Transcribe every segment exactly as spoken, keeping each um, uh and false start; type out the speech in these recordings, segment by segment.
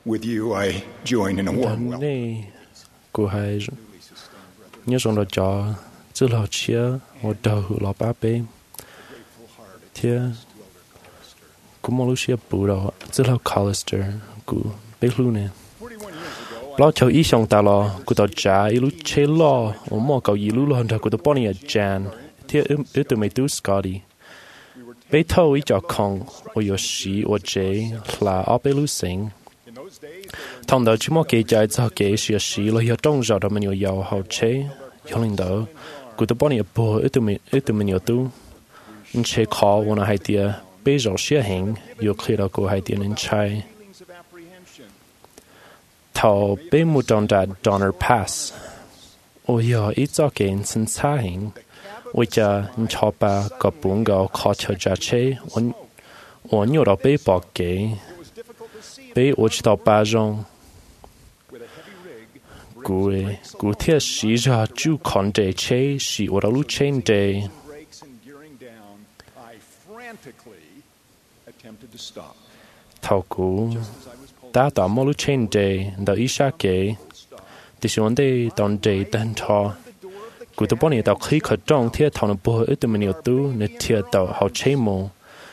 With you, I join in a warm welcome. Này cô hay nhớ rằng là cho chứ là chia một đầu hữu lọ ba bên thì cũng một lúc chia bù đó chứ là Collister của bé luôn nè lo cho ý xong ta lo của tao trả ý lúc chế lo ở mò cầu ý lúc lo của tao bỏ đi ở Jan thì ở từ mấy đứa Scotty bé thâu ý cho con ở yếu sĩ ở chế là ở bé lúc sinh thông đó chỉ một cái trái cho cái sự sĩ là hiệu trong giờ đó mình nhiều giàu hậu chế hiệu linh đó của tao bỏ đi ở bờ ở từ mình ở từ mình nhiều tu nên chế khó và nó hay tiệt bây giờ sẽ hành yếu khi đó của hay tiệt nên trái thầu bé một trong đã Donner Pass ôi giờ ít cho cái sinh xa hành ôi giờ cho ba có bốn gạo khó cho giá chế ổn ổn nhiều đó bé bỏ cái bé ôi chỉ tao ba rong cú cú thiết sĩ ra chú con đề chế sĩ ở đó lúc trên đề thầu cú ta tạo một lúc trên đề đã ý xa kế thì sự vấn đề tòn đề tên thọ cú tôi bỏ nhiều tàu khí khởi trong thiết thầu nó bố ít từ mình nhiều tu nên thiết tàu hậu chế mù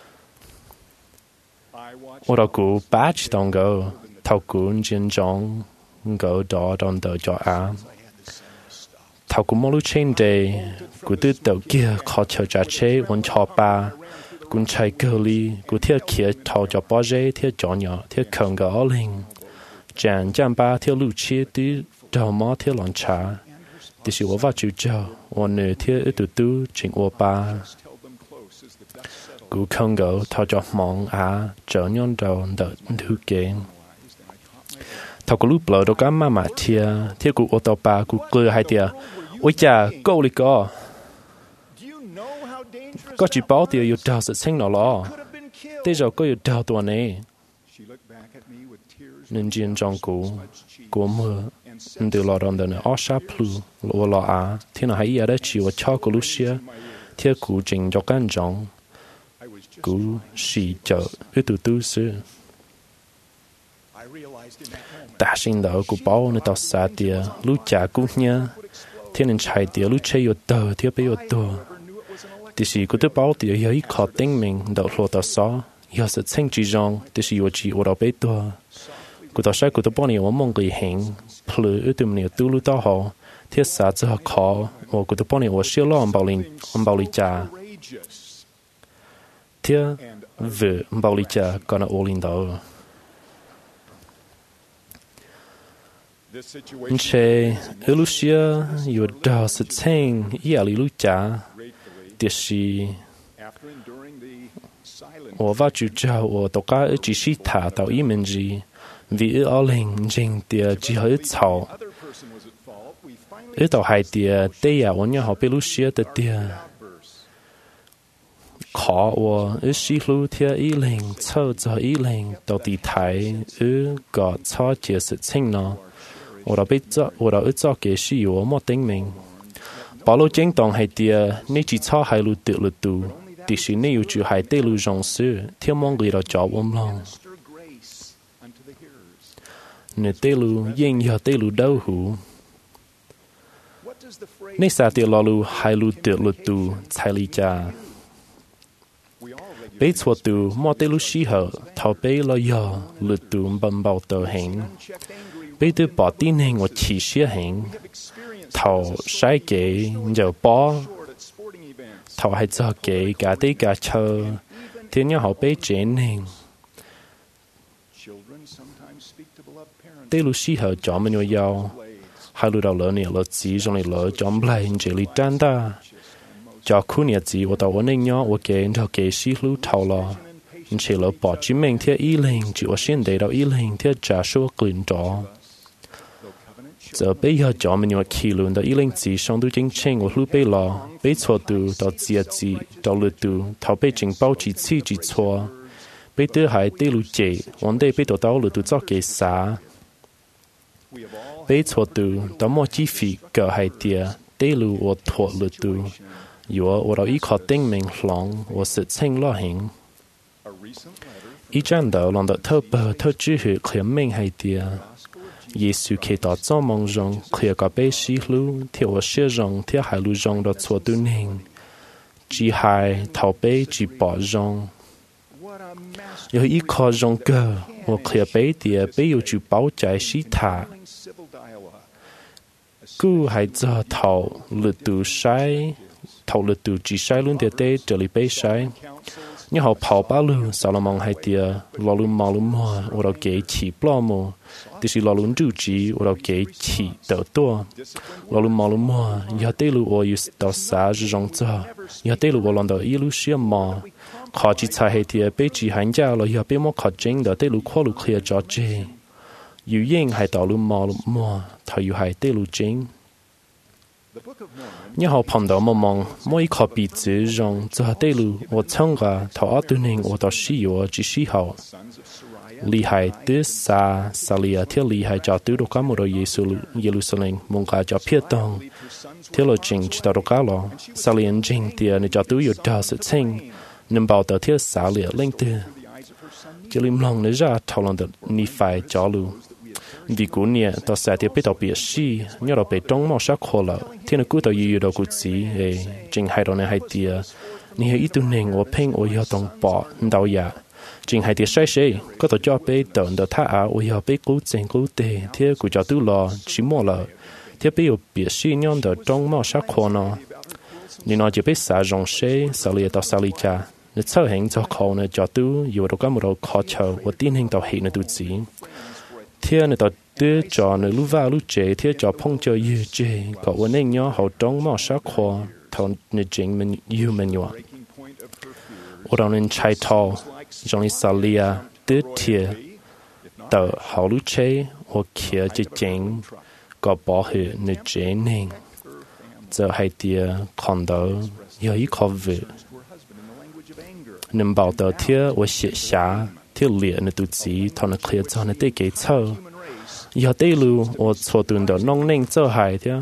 ở đó cú ba chỉ tàu gấu thầu cú trên trong gấu đó trong tàu cho á thầu cú một lúc trên đề cú tư tàu kia khó chờ trả chế vẫn cho ba cũng chạy cơ li cú thiết kia thầu cho bao giờ thiết cho nhỏ thiết khẩn gấu linh chẳng chẳng ba thiết lưu chia tí đầu mỏ thiết lon trà thì sự ở vào chịu chờ ở nơi thiết ít từ từ chính ở ba cú khẩn gấu thầu cho mong á trở nhon đầu đợt thứ kế thầu cú lúc bờ đâu cả mà mà thiết thiết cú ô tô ba cú cười hai tia ôi cha câu li co có chỉ bảo tiêu yêu đào sự sinh nó lo, thế giờ có yêu đào tuần này, nên chuyện trong cũ, của mưa, từ lò đòn đòn ở sáp plu, lò lò á, thì nó hay ở đây chịu cho cô Lucia, thì cũ trình cho căn trong, cũ xì chợ, với từ từ xưa. Ta sinh đó cũ bảo nên tao xa tia, lúc cha cũ nhá, thì nên chạy tia lúc chơi yêu tờ, thì bây yêu tờ. thì sĩ của tôi bảo thì hiểu ý khó tính mình đậu lộ tao xó hiểu sự sinh trí rong thì sĩ ở chỉ ở đâu bé tua của tao sai của tôi bảo nhiều mong người hẹn pleu ở tụi mình tu lu tao họ thiết xã cho họ khó ở của tôi bảo nhiều ở siêu lo ông bảo linh ông bảo linh cha thiết vợ ông bảo linh cha còn ở linh đó chế ở lúc xưa有到事情也里路家就是我发觉着我大家一直是谈到一门子，为二零零的只好一吵，一到海的对呀，我娘好被路写的的，考我一西路贴一零凑着一零到地台一个操节事情呢，我到被做我到一做给是有我没定名。bảo lô chính tòng hay tia nên chỉ cho hai lũ tự lũ tù thì sự nên yêu chịu hai tê lũ rong sư theo mong người đó cho ôm lòng nên tê lũ yên giờ tê lũ đau hủ nên sao tia lo lũ hai lũ tự lũ tù chạy li cha bé chua tù mò tê lũ xí hở thảo bé lo giờ lũ tù bầm bào tờ hẹn bé tự bỏ tin hình hoặc chỉ xía hẹn thầu sai kế giờ bó thầu hay cho kế cả tí cả chờ thế nhau họ bé trẻ nên tế lúc xí hở cho mình nhau giàu hai lúc đầu lỡ nè lỡ chỉ trong này lỡ chọn lại chỉ li tan ta cho khu nhà chỉ ở tàu nên nhau ở kế cho kế xí lúc thầu lo chỉ lỡ bỏ chỉ mình theo ý lên chỉ ở xuyên để đâu ý lên theo trả số quyền đó giờ bây giờ cho mình một kỳ luận đó ý linh chỉ xong tu chính chính của lúc bây lo bây错tu到节制到了tu thảo bây chính bao chỉ chỉ chỉ错bây tới hai tới lu chế vấn đề bây到到了tu cho cái啥bây错tu到mua chi phí cả hai tia tới lu ở thọ了tu有我到一考定名lòng我实情lo hình 一战斗让的特别特支持可命系的，耶稣看到做梦中可个被西路，贴我写中贴海路中的错对宁，只海逃避只保中，有一颗中个我可被的被有主保在西塔。กูให้จะเท่าฤดูใช้เท่าฤดูจีใช้ลุ่นเดียเตจะรีไปใช้เนี่ยเขาเผาบ้าลูสารมองให้เดียรอลุ่มมาลุ่มมัวว่าเราเกยฉีปลอมัวดิสิรอลุ่นจูจีว่าเราเกยฉีเต่าตัวรอลุ่มมาลุ่มมัวยาเตลูว่าอยู่ต่อสาจงจ้ายาเตลูว่าลอนต่ออีลูเชียมาขอจิตใจให้เดียไปจีหันยาเราอย่าไปมั่วขอจริงเดี๋ยวเตลูข้อลูเคลียจอเจอยู่ยิ่งให้ต่อลุ่มมาลุ่มมัวถ้าอยู่ให้เตลูจริงเนี่ยเขา碰到มองมอง每一颗鼻子中จะได้รู้ว่าช่างก็ถ้าอัตัวหนึ่งว่าต่อชีวจิชีเขาลีหายตัวซาซาเลียที่ลีหายจากตัวรักมุรเยซูเยรูซาเล็มมุ่งการจะเพียรตองที่เราจริงจะต่อรักเราซาเลียนจริงเดียในจากตัวอยู่ดาวสุดเชิงนั่งเบาต่อที่ซาเลียเล่งตัวจะลิมลองในจะทอลองเดนิไฟจอลูvì cú nia tao sẽ tiếp bị tao bị xí nhớ tao bị trống màu sắc khô lợ thiên cú tao yêu tao cú chỉ ấy chính hai tao này hai tia ni hai ít tu nền ở peng ở yêu tông bỏ tao ya chính hai tia sai sai có tao cho bị tao tao thà à ở yêu bị cú chính cú tê thiên cú cho tu lo chỉ mua lợ thiên bị bị xí nhớ tao trống màu sắc khô nó ni nó chỉ bị xả rong xế xả lìa tao xả lìa cha nếu sau hình cho khô nó cho tu yêu tao cái một đầu khó chờ và tin hình tao hiện nó tu chỉ thiên này tao đưa cho nó lúc vào lúc chế thiên cho phong cho yêu chế có vấn đề nhỏ hậu trong mỏ sắc khoa thằng này chính mình yêu mình nhọ ở đâu nên chạy thò trong Italia đưa thiên tao hậu lúc chế hoặc kia chỉ chính có bỏ hết này chế nên giờ hai tia còn đó有一口味能保到天我写下thiên liệt này tụt gì thằng nó khía cho nó tê kế thơ giờ tê lu ở chỗ tuần đó nông neng cho hại thế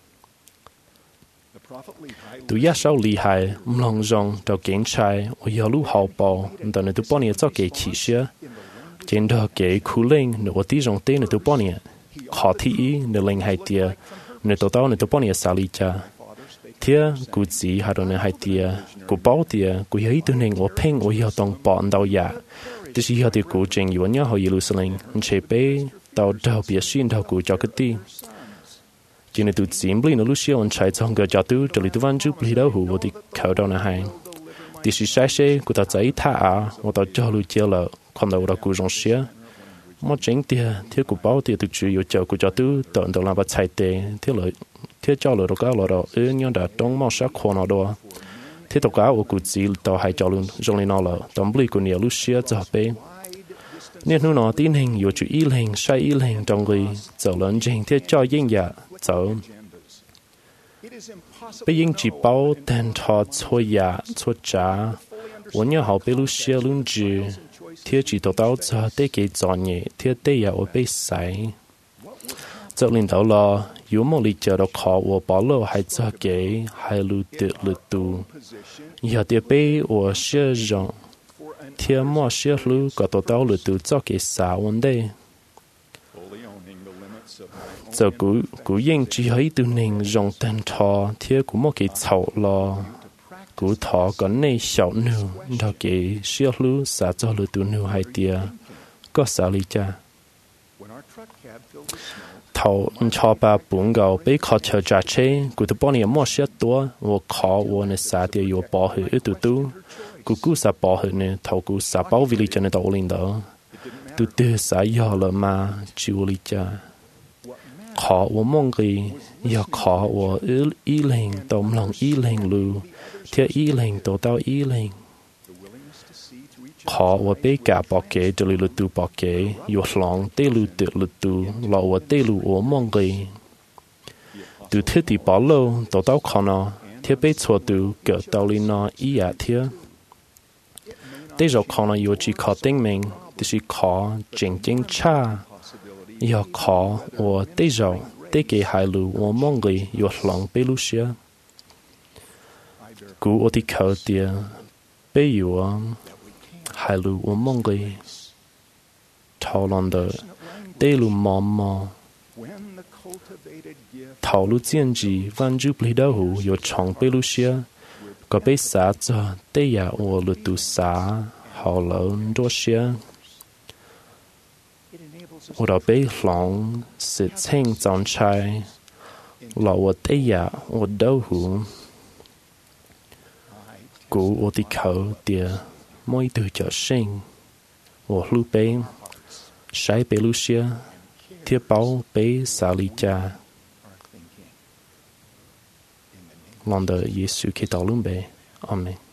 tụi giá sau lì hại lòng rong đầu kiến trai ở giờ lu hậu bò đó này tụi bọn này cho kế chỉ xưa trên đó kế khu lên nữa tí rong tê này tụi bọn này khó thi nữa lên hai tia nữa tụi tao nữa tụi bọn này xả lì cha thế cụ gì hai đứa này hai tia cụ bảo tia cụ thấy tụi này ở peng ở giờ tông bọn đâu ya tức là họ thì cụ trình yếu nhớ họ Jerusalem chế bé tàu đầu bia xin đầu cụ cho cái ti chỉ nên tụi chim bì nó lúc xưa anh chạy trong cái cho tụi trở lại tụi văn chú bì đâu hủ thì khâu đâu là hay thì sự sai sai của ta chạy thả à của ta cho lui chơi là còn đâu là cụ rong xía mà chính tiền thiếu cụ bảo tiền tụi chủ yếu cho cụ cho tụi tận đâu làm bắt chạy tệ thiếu lợi thiếu cho lợi đâu cả lợi đâu ư nhớ đã trong màu sắc khoa nào đó thế tất cả ở cụ chỉ tao hay cho luôn trong này nó là tóm bì của nhiều lúc xưa cho bé nên nó nói tin hình yếu chủ ý hình sai ý hình trong người走lớn trình thế cho yên dạ走bây giờ chỉ bảo tên thọ cho dạ cho trả我nhớ họ bé lúc xưa luôn chứ thế chỉ tao tao cho để cái chọn nhẹ thế để ya ở bé sai cho lên đầu là有冇理解到考我保留还做给还录的录读，有的被我写上，天末写录个到到录读做给啥问题？就古古英只可以对您用灯塔，天古莫给草了，古塔个内小女，他给写录啥做录读女孩的，个啥理解？头超把半个被考车驾车，古头帮你莫些多，我考我那啥的有保险一嘟嘟，古古啥保险呢？头古啥保卫里真的到领导，嘟嘟啥要了嘛？就里家考我梦里要考我一一零到唔能一零路，贴一零到到一零。khó và bé cả bỏ kế cho lụt tu bỏ kế yêu lòng tê lụt tự lụt tu lọ và tê lụt ở mong người từ thế thì bỏ lâu tổ tao khó nó thế bé chùa tu cỡ tao lên nó ý à thế tê rồi khó nó yêu chỉ khó tiếng mình thì chỉ khó chính chính cha yêu khó và tê rồi tê kế hai lụt ở mong người yêu lòng bé lụt xia cú ở thì khờ tiền bé yêu hai hai lu o mong ghi thảo lòng đời tê lu mò mò thảo lu chiên gì văn giúp lý đau hủ yo chong bê lu xia có bê xá cho tê ya o lu tu xá hào lâu đô xia o đó bê lòng sự chênh dòng chai lọ o tê ya o đau hủ cú o tì khẩu tìa mỗi từ trở sinh o lu bê sai bê lu xia thiết báo bê xá lý cha lòng đời Giêsu Kitô luôn bê. Amen.